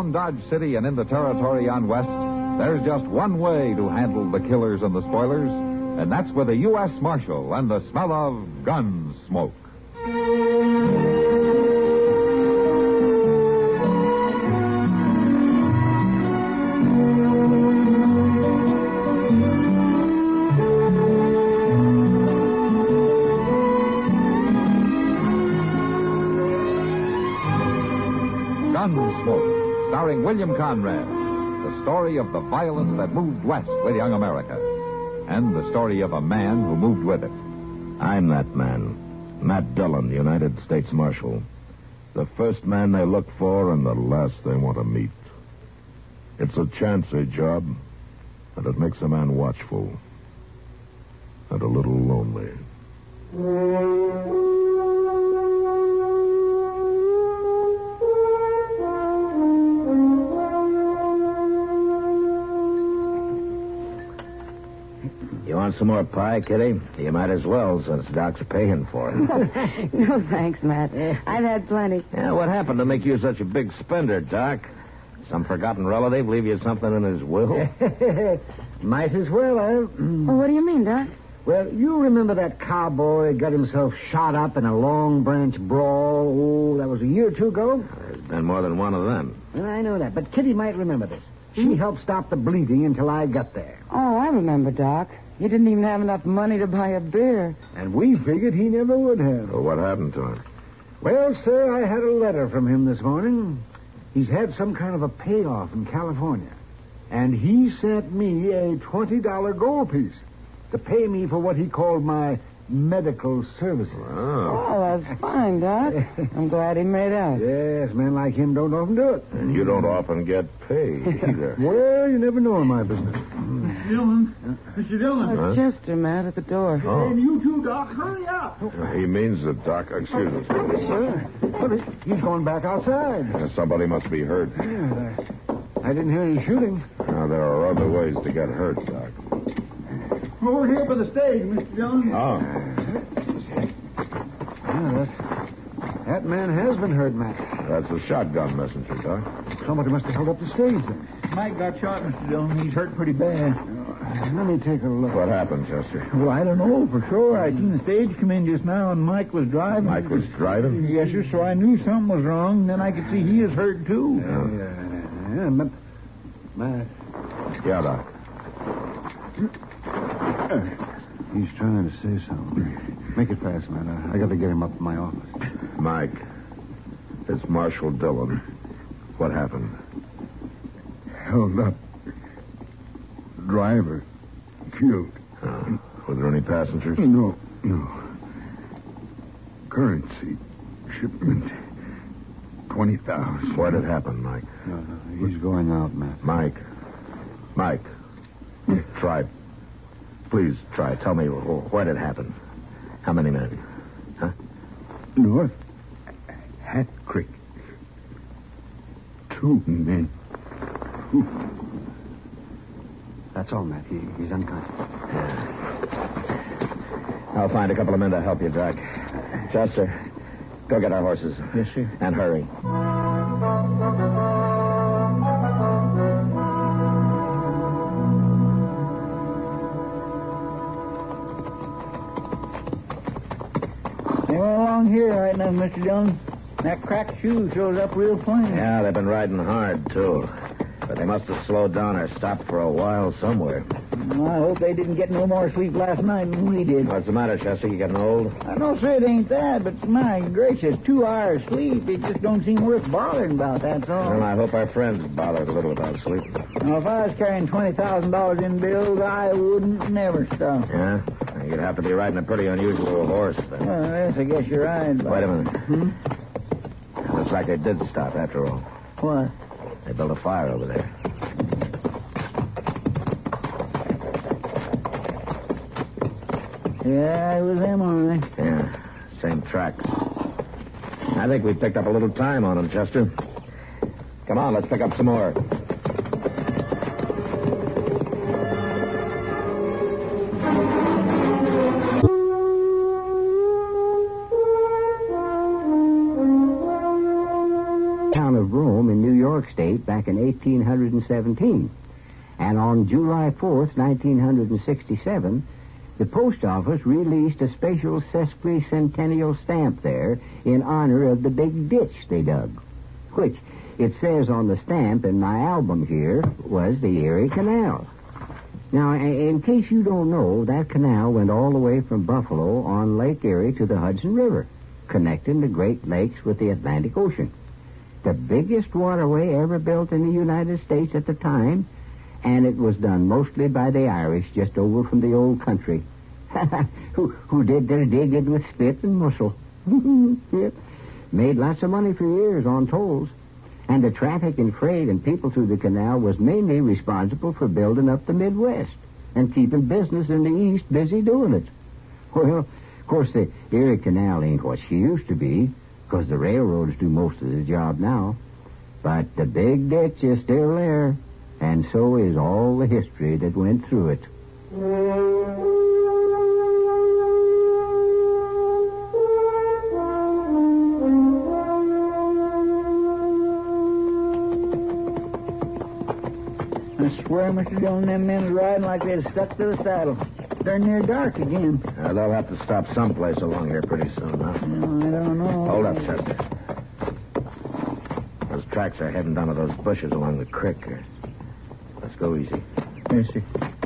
around Dodge City and in the territory on West, there's just one way to handle the killers and the spoilers, and that's with a U.S. Marshal and the smell of gun smoke. Gunsmoke, starring William Conrad. The story of the violence that moved west with young America. And the story of a man who moved with it. I'm that man. Matt Dillon, the United States Marshal. The first man they look for and the last they want to meet. It's a chancy job, and it makes a man watchful. And a little lonely. You want some more pie, Kitty? You might as well, since Doc's paying for it. No, thanks, Matt. I've had plenty. Yeah, what happened to make you such a big spender, Doc? Some forgotten relative leave you something in his will? Might as well, Well, what do you mean, Doc? Well, you remember that cowboy got himself shot up in a Long Branch brawl? Oh, that was a year or two ago? There's been more than one of them. Well, I know that, but Kitty might remember this. She helped stop the bleeding until I got there. Oh, I remember, Doc. You didn't even have enough money to buy a beer. And we figured he never would have. Well, what happened to him? Well, sir, I had a letter from him this morning. He's had some kind of a payoff in California. And he sent me a $20 gold piece to pay me for what he called my medical services. Oh, that's fine, Doc. I'm glad he made out. Yes, men like him don't often do it. And you don't often get paid either. Well, you never know in my business. Mr. Dillon. Mr. Dillon. It's Chester, Matt, at the door. Oh. And you too, Doc. Hurry up. He means that, Doc. Excuse us. Sir, but he's going back outside. Somebody must be hurt. Yeah, I didn't hear any shooting. Now, there are other ways to get hurt, Doc. Over here by the stage, Mr. Dillon. Oh. Yeah, that man has been hurt, Matt. That's a shotgun messenger, Doc. Somebody must have held up the stage then. Mike got shot, Mr. Dillon. He's hurt pretty bad. Let me take a look. What happened, Chester? Well, I don't know for sure. I seen the stage come in just now, and Mike was driving. Mike was driving? Yes, sir, so I knew something was wrong. Then I could see he is hurt, too. Yeah, but... Matt... Yeah, Doc. He's trying to say something. Make it fast, man. I got to get him up to my office. Mike, it's Marshal Dillon. What happened? Held up. Driver killed. Were there any passengers? No. Currency shipment 20,000. What had happened, Mike? No, he's going out, Matt. Mike. Try. Please try. Tell me what had happened. How many men? Huh? North Hat Creek. 2 men. That's all, Matt. He's unconscious. I'll find a couple of men to help you, Doc. Chester, go get our horses. Yes, sir. And hurry. They went along here right now, Mr. Dillon. That cracked shoe shows up real plain. Yeah, they've been riding hard, too. But they must have slowed down or stopped for a while somewhere. Well, I hope they didn't get no more sleep last night than we did. What's the matter, Chester? You getting old? I know, sir, it ain't that, but my gracious, 2 hours sleep, it just don't seem worth bothering about, that's all. Well, I hope our friends bothered a little about sleeping. Now, if I was carrying $20,000 in bills, I wouldn't never stop. Yeah? You'd have to be riding a pretty unusual horse, then. Well, yes, I guess you're right. But... Wait a minute. Looks like they did stop after all. What? They built a fire over there. Yeah, it was them, all right. Yeah, same tracks. I think we picked up a little time on them, Chester. Come on, let's pick up some more. Town of Rome in New York state back in 1817. And on July 4th, 1967, the post office released a special sesquicentennial stamp there in honor of the big ditch they dug, which, it says on the stamp in my album here, was the Erie Canal. Now, in case you don't know, that canal went all the way from Buffalo on Lake Erie to the Hudson River, connecting the Great Lakes with the Atlantic Ocean. The biggest waterway ever built in the United States at the time, and it was done mostly by the Irish just over from the old country, who did their digging with spit and mussel. Yep. Made lots of money for years on tolls. And the traffic and freight and people through the canal was mainly responsible for building up the Midwest and keeping business in the East busy doing it. Well, of course, the Erie Canal ain't what she used to be, because the railroads do most of the job now. But the big ditch is still there, and so is all the history that went through it. I swear, Mr. Jones, them men's riding like they're stuck to the saddle. They're near dark again. They'll have to stop someplace along here pretty soon, huh? I don't know. Hold up, Chester. Those tracks are heading down to those bushes along the creek. Let's go easy. Yes, sir.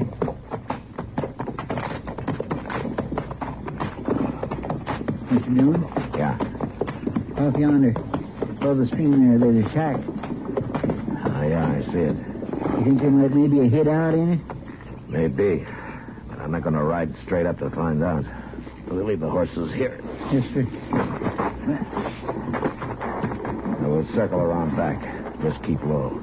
Mr. Jones? Yeah. Off yonder, above the stream there's a shack. Yeah, I see it. You think there might maybe a hideout in it? Maybe. But I'm not going to ride straight up to find out. We'll leave the horses here. Yes, sir. And we'll circle around back. Just keep low.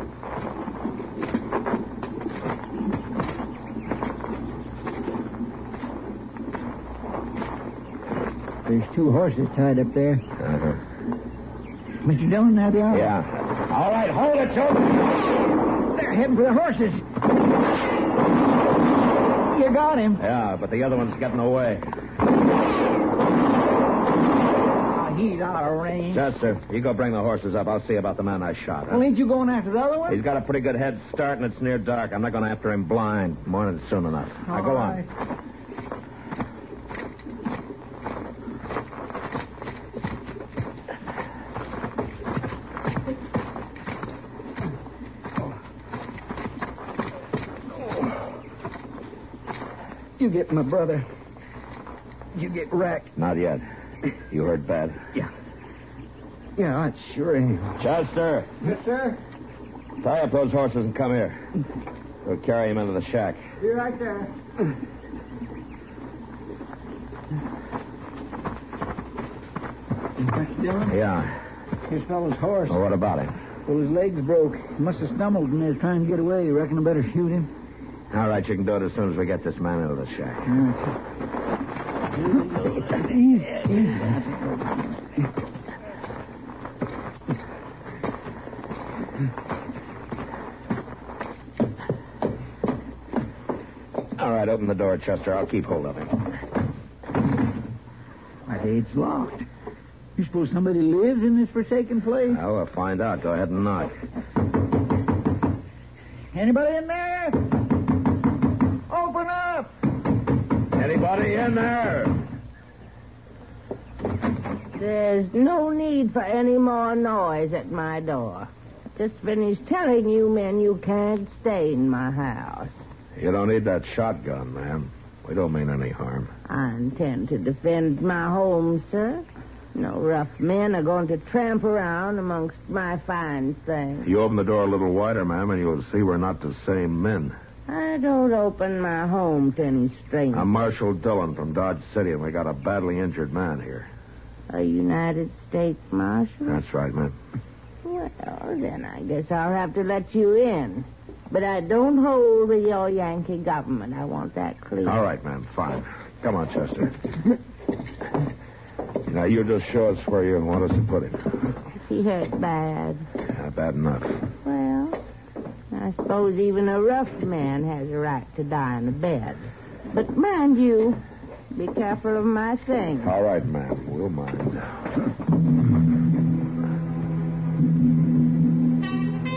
There's 2 horses tied up there. Uh-huh. Mr. Dillon, now they are. Yeah. All right, hold it, Joe. They're heading for the horses. You got him. Yeah, but the other one's getting away. Oh, he's out of range. Chester, you go bring the horses up. I'll see about the man I shot. Huh? Well, ain't you going after the other one? He's got a pretty good head start, and it's near dark. I'm not going after him blind. Morning's soon enough. Now, go on. You get my brother. You get wrecked. Not yet. You hurt bad? Yeah. Yeah, it's sure ain't. Chester. Yes, sir. Tie up those horses and come here. We'll carry him into the shack. You're right there. Mr. Dillon? Yeah. His fellow's horse. Well, what about him? Well, his legs broke. He must have stumbled and is trying to get away. You reckon I better shoot him? All right, you can do it as soon as we get this man into the shack. Easy. All right, open the door, Chester. I'll keep hold of him. My gate's locked. You suppose somebody lives in this forsaken place? Well, we'll find out. Go ahead and knock. Anybody in there? Open up! Anybody in there? There's no need for any more noise at my door. Just finished telling you men you can't stay in my house. You don't need that shotgun, ma'am. We don't mean any harm. I intend to defend my home, sir. No rough men are going to tramp around amongst my fine things. You open the door a little wider, ma'am, and you'll see we're not the same men. I don't open my home to any strangers. I'm Marshal Dillon from Dodge City, and we got a badly injured man here. A United States Marshal? That's right, ma'am. Well, then I guess I'll have to let you in. But I don't hold with your Yankee government. I want that clear. All right, ma'am. Fine. Come on, Chester. Now, you just show us where you want us to put him. He hurt bad. Yeah, bad enough. Well, I suppose even a rough man has a right to die in a bed. But mind you, be careful of my things. All right, ma'am. We'll mind.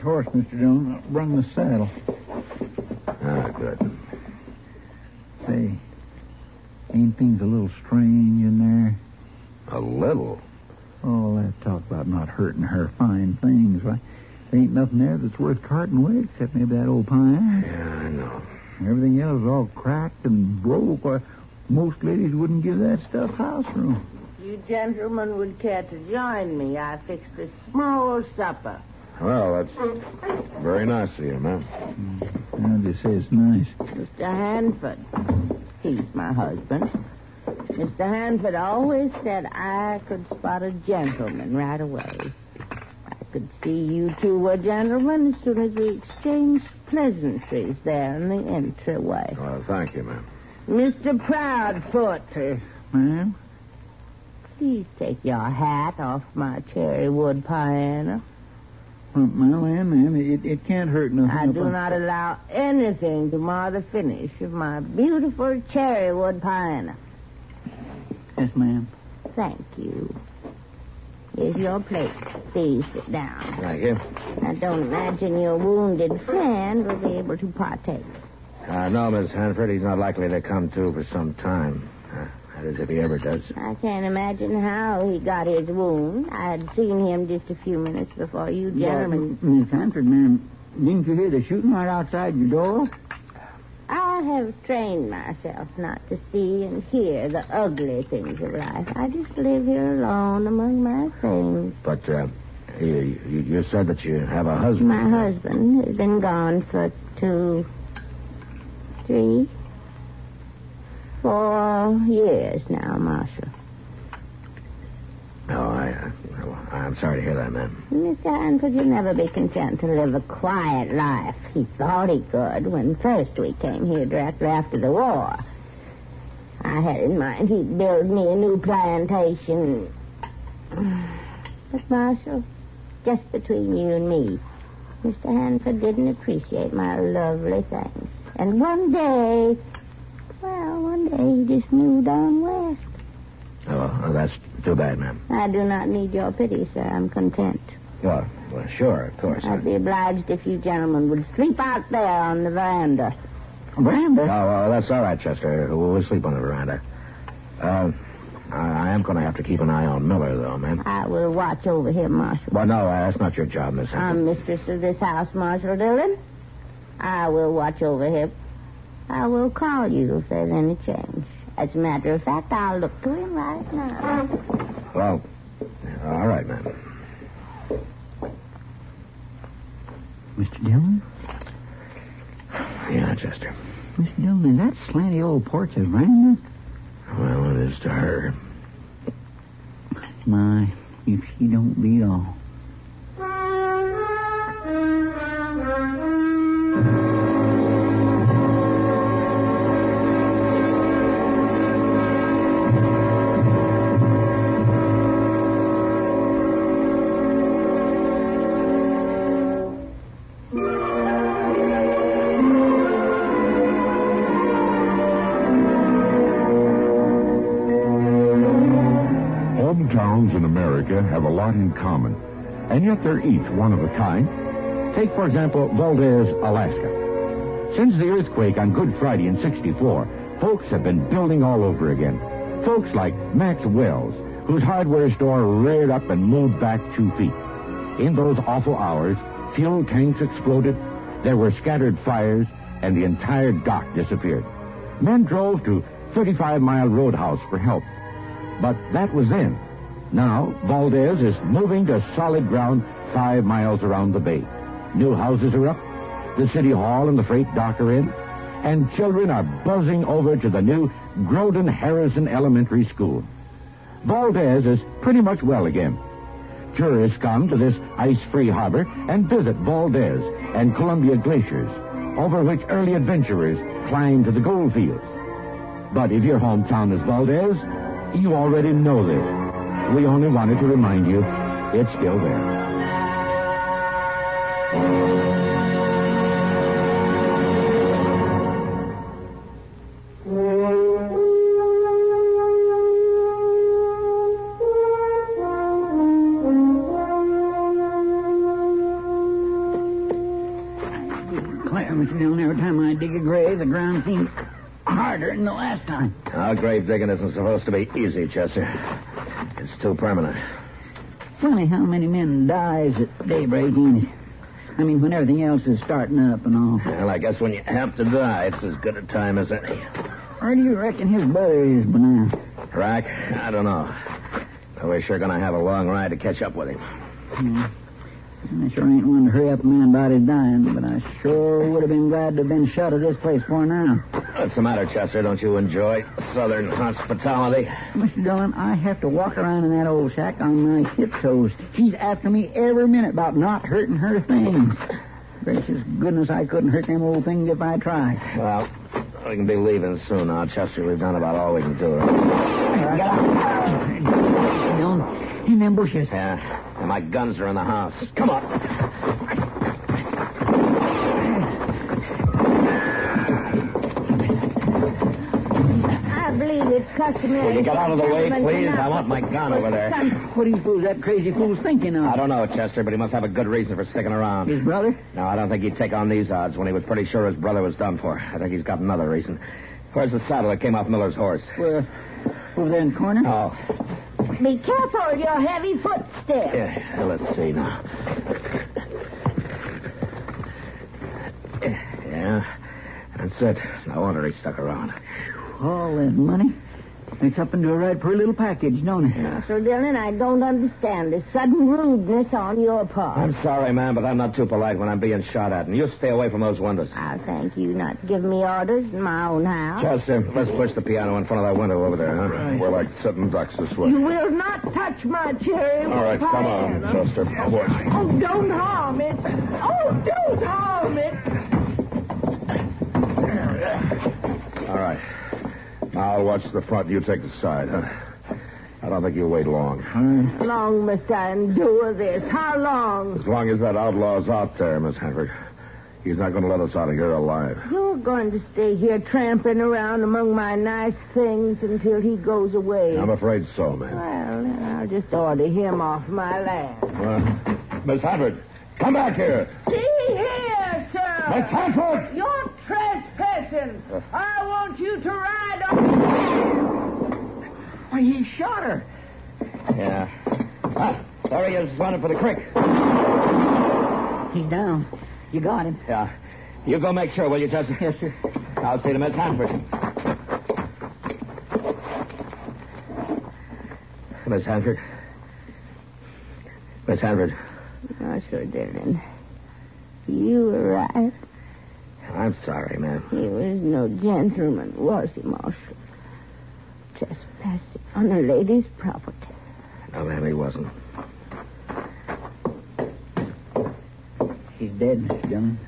horse, Mr. Jones. I'll bring the saddle. Ah, good. Say, ain't things a little strange in there? A little? Oh, that talk about not hurting her fine things. Why, there ain't nothing there that's worth carting away except maybe that old pine. Yeah, I know. Everything else is all cracked and broke. Why, most ladies wouldn't give that stuff house room. You gentlemen would care to join me. I fixed a small supper. Well, that's very nice of you, ma'am. I'll just say it's nice. Mr. Hanford. He's my husband. Mr. Hanford always said I could spot a gentleman right away. I could see you two were gentlemen as soon as we exchanged pleasantries there in the entryway. Well, thank you, ma'am. Mr. Proudfoot. Ma'am? Please take your hat off my cherry wood piano. My land, ma'am, it can't hurt nothing. I do not allow anything to mar the finish of my beautiful cherry wood piano. Yes, ma'am. Thank you. Here's your plate. Please sit down. Thank you. I don't imagine your wounded friend will be able to partake. No, Miss Hanford, he's not likely to come to for some time. That is, if he ever does. I can't imagine how he got his wound. I had seen him just a few minutes before you gentlemen. Miss Hanford, ma'am, didn't you hear the shooting right outside your door? I have trained myself not to see and hear the ugly things of life. I just live here alone among my things. But, you said that you have a husband. My husband has been gone for 2, 3, 4 years now, Marshal. Oh, I'm sorry to hear that, ma'am. Mr. Hanford, you'll never be content to live a quiet life. He thought he could when first we came here directly after the war. I had in mind he'd build me a new plantation. But, Marshal, just between you and me, Mr. Hanford didn't appreciate my lovely things. And one day he just moved on west. Oh, that's too bad, ma'am. I do not need your pity, sir. I'm content. Well, sure, of course. I'd be obliged if you gentlemen would sleep out there on the veranda. Veranda? Oh, well, that's all right, Chester. We'll sleep on the veranda. I am going to have to keep an eye on Miller, though, ma'am. I will watch over him, Marshal. Well, no, that's not your job, Miss Hanford. I'm mistress of this house, Marshal Dillon. I will watch over him. I will call you if there's any change. As a matter of fact, I'll look to him right now. Well, all right, ma'am. Mr. Dillon? Yeah, Chester. Mr. Dillon, is that slanty old porch a veranda? Well, it is to her. My, if she don't beat all. Hometowns in America have a lot in common, and yet they're each one of a kind. Take, for example, Valdez, Alaska. Since the earthquake on Good Friday in '64, folks have been building all over again. Folks like Max Wells, whose hardware store reared up and moved back 2 feet. In those awful hours, fuel tanks exploded, there were scattered fires, and the entire dock disappeared. Men drove to 35-mile Roadhouse for help. But that was then. Now, Valdez is moving to solid ground 5 miles around the bay. New houses are up, the city hall and the freight dock are in, and children are buzzing over to the new Groden Harrison Elementary School. Valdez is pretty much well again. Tourists come to this ice-free harbor and visit Valdez and Columbia glaciers, over which early adventurers climb to the gold fields. But if your hometown is Valdez, you already know this. We only wanted to remind you it's still there. dig a grave, the ground seemed harder than the last time. Our grave digging isn't supposed to be easy, Chester. It's too permanent. Funny how many men dies at daybreak, ain't it? I mean, when everything else is starting up and all. Well, I guess when you have to die, it's as good a time as any. Where do you reckon his brother is by now? Rack? I don't know. But we're sure going to have a long ride to catch up with him. I sure ain't one to hurry up a man about his dying, but I sure would have been glad to have been shut of this place for now. What's the matter, Chester? Don't you enjoy Southern hospitality? Mr. Dillon, I have to walk around in that old shack on my tiptoes. She's after me every minute about not hurting her things. Gracious goodness, I couldn't hurt them old things if I tried. Well, we can be leaving soon now, Chester. We've done about all we can do. Get out. Dillon, in them bushes. Yeah, and my guns are in the house. Come on. I believe it's customary. Will you get out of the way, gentlemen, please? to I want my gun over there. What are you fools, that crazy fool's thinking of? I don't know, Chester, but he must have a good reason for sticking around. His brother? No, I don't think he'd take on these odds when he was pretty sure his brother was done for. I think he's got another reason. Where's the saddle that came off Miller's horse? Well, over there in the corner? Oh. Be careful of your heavy footsteps. Yeah, let's see now. Yeah, that's it. No wonder he stuck around. All that money makes up into a right pretty little package, don't it? Yeah. Sir Dillon, I don't understand this sudden rudeness on your part. I'm sorry, ma'am, but I'm not too polite when I'm being shot at. And you stay away from those windows. I'll thank you not to give me orders in my own house. Chester, let's push the piano in front of that window over there, huh? Right. We're like sitting ducks this way. You will not touch my cherry. All right, come on, Chester. Watch. Oh, don't harm it. Oh, don't harm it. All right. I'll watch the front. You take the side, huh? I don't think you'll wait long. How long must I endure this? How long? As long as that outlaw's out there, Miss Hanford. He's not going to let us out of here alive. You're going to stay here tramping around among my nice things until he goes away. I'm afraid so, ma'am. Well, then I'll just order him off my land. Miss Hanford, come back here. See here, sir. Miss Hanford! You're trespassing. I want you to ride on. Why, he shot her. Yeah. Ah, there he is, running for the creek. He's down. You got him. Yeah. You go make sure, will you, Chester? Yes, sir. I'll see to Miss Hanford. Miss Hanford. Miss Hanford. Oh, Sir Dillon. You were right. I'm sorry, ma'am. He was no gentleman, was he, Marshal? Trespassing on a lady's property. No, ma'am, he wasn't. He's dead, Mr. Dillon.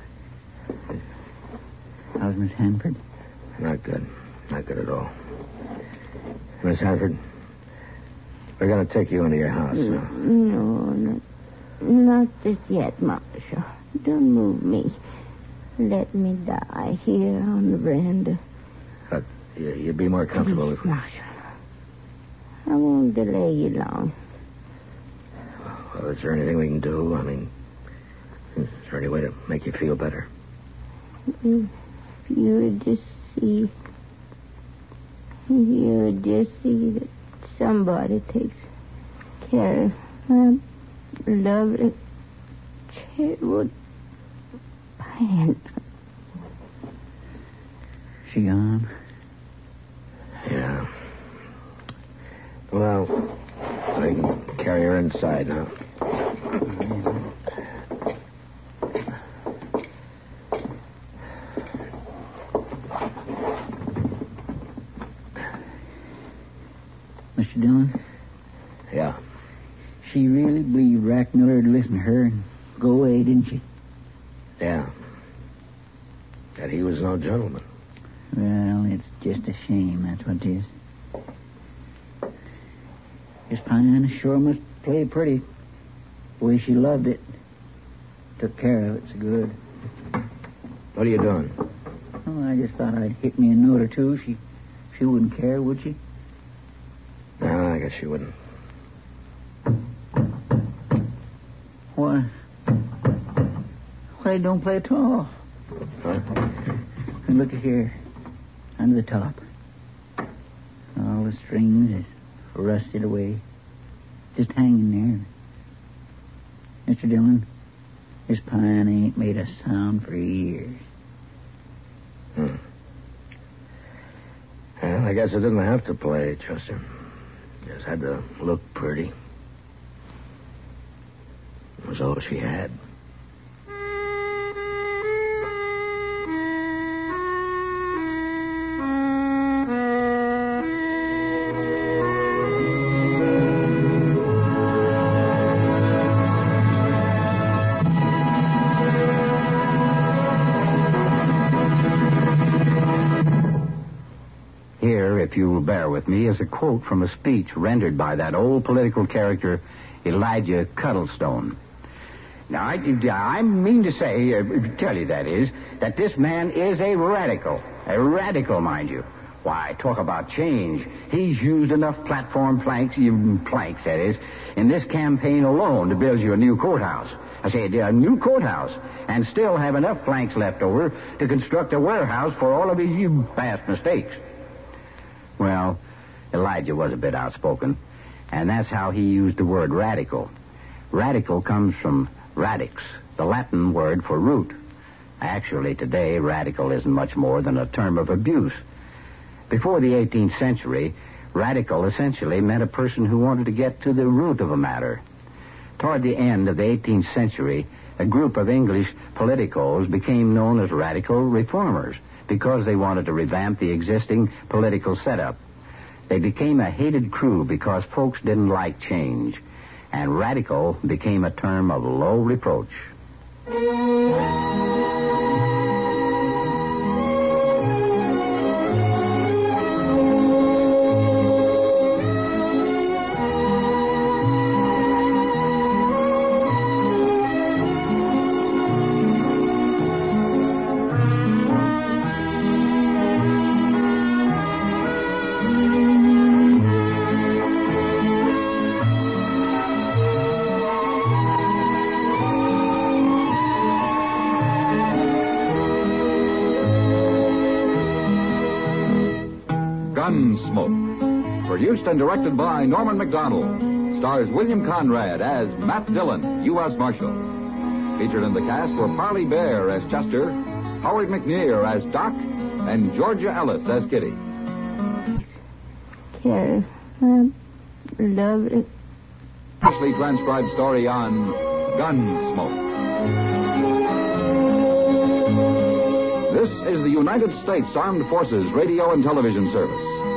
How's Miss Hanford? Not good. Not good at all. Miss Hanford, we're going to take you into your house now. No, not just yet, Marshal. Don't move me. Let me die here on the veranda. But you'd be more comfortable if... Marshal, I won't delay you long. Well, is there anything we can do? I mean, is there any way to make you feel better? If you would just see... that somebody takes care of my lovely Cherrywood plant. She gone? Yeah. Well, I can carry her inside now. Mr. Dillon? Yeah. She really believed Rack Miller would listen to her and go away, didn't she? Yeah. That he was no gentleman. Well, it's just a shame, that's what it is. Miss Pine sure must play pretty. The way she loved it. Took care of it so good. What are you doing? Oh, I just thought I'd hit me a note or two. She wouldn't care, would she? No, I guess she wouldn't. Why, don't play at all? Huh? And look here, under the top. All the strings is rusted away. Just hanging there. Mr. Dillon, this pine ain't made a sound for years. Well, I guess I didn't have to play, Chester. Just had to look pretty. It was all she had. If you will bear with me, is a quote from a speech rendered by that old political character, Elijah Cuddlestone. Now, I mean to say, tell you that is, that this man is a radical, mind you. Why, talk about change. He's used enough platform planks, that is, in this campaign alone to build you a new courthouse. I say a new courthouse, and still have enough planks left over to construct a warehouse for all of his past mistakes. Well, Elijah was a bit outspoken, and that's how he used the word radical. Radical comes from radix, the Latin word for root. Actually, today, radical isn't much more than a term of abuse. Before the 18th century, radical essentially meant a person who wanted to get to the root of a matter. Toward the end of the 18th century, a group of English politicos became known as radical reformers, because they wanted to revamp the existing political setup. They became a hated crew because folks didn't like change, and radical became a term of low reproach. Gunsmoke. Produced and directed by Norman McDonald. Stars William Conrad as Matt Dillon, U.S. Marshal. Featured in the cast were Parley Bear as Chester, Howard McNear as Doc, and Georgia Ellis as Kitty. Carrie, I love it. Specially transcribed story on Gunsmoke. This is the United States Armed Forces Radio and Television Service.